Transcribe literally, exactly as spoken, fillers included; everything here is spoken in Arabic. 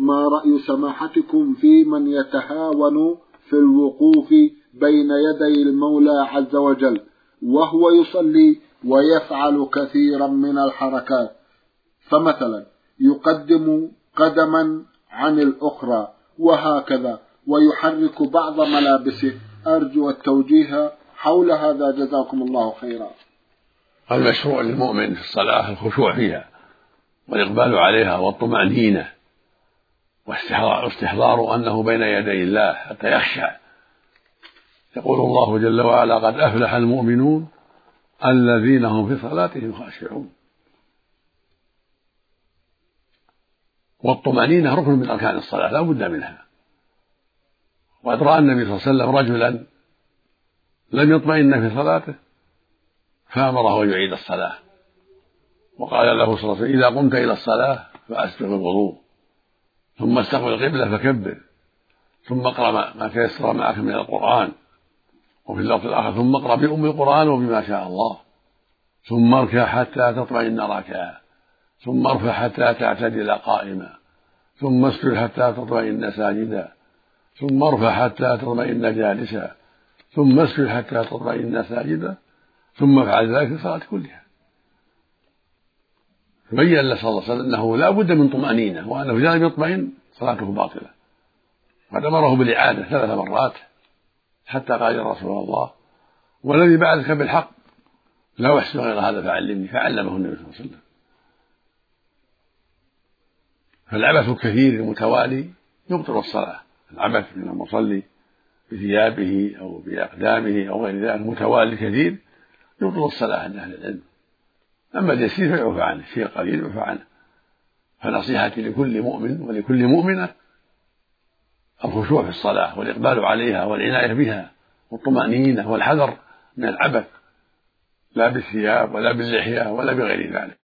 ما رأي سماحتكم في من يتهاون في الوقوف بين يدي المولى عز وجل وهو يصلي ويفعل كثيرا من الحركات، فمثلا يقدم قدما عن الأخرى وهكذا ويحرك بعض ملابسه؟ أرجو التوجيه حول هذا جزاكم الله خيرا. المشروع للمؤمن في الصلاة الخشوع فيها والإقبال عليها والطمأنينة واستحضار أنه بين يدي الله حتى يخشع. يقول الله جل وعلا: قد أفلح المؤمنون الذين هم في صلاتهم خاشعون. والطمأنينة ركن من أركان الصلاة لا بد منها. وقد رأى النبي صلى الله عليه وسلم رجلا لم يطمئن في صلاته فأمره أن يعيد الصلاة، وقال له صلى الله عليه وسلم: إذا قمت إلى الصلاة فأسبغ الوضوء ثم استقبل القبلة فكبر ثم اقرأ ما تيسر معك من القرآن، وفي اللفظ الآخر: ثم اقرأ بأم القرآن وبما شاء الله، ثم اركع حتى تطمئن راكعا، ثم ارفع حتى تعتدل قائما، ثم اسجد حتى تطمئن ساجدا، ثم ارفع حتى تطمئن جالسا، ثم اسجد حتى تطمئن ساجدا، ثم افعل ذلك في الصلاة كلها. بين له صلى الله عليه وسلم أنه لا بد من طمأنينة، وأنه إذا لم يطمئن صلاته باطلة. قد أمره بالإعادة ثلاث مرات حتى قال: يا رسول الله، والذي بعثك بالحق لا أحسن غير هذا فعلمني، فعلمه النبي صلى الله عليه وسلم. فالعبث الكثير المتوالي يبطل الصلاة. العبث من المصلي بثيابه أو بأقدامه أو غير ذلك متوالي كثير يبطل الصلاة عند أهل العلم. أما اليسير فيعفى عنه، الشيء قليل يعفى عنه. فنصيحتي لكل مؤمن ولكل مؤمنة الخشوع في الصلاة والإقبال عليها والعناية بها والطمأنينة والحذر من العبث، لا بالثياب ولا باللحية ولا بغير ذلك.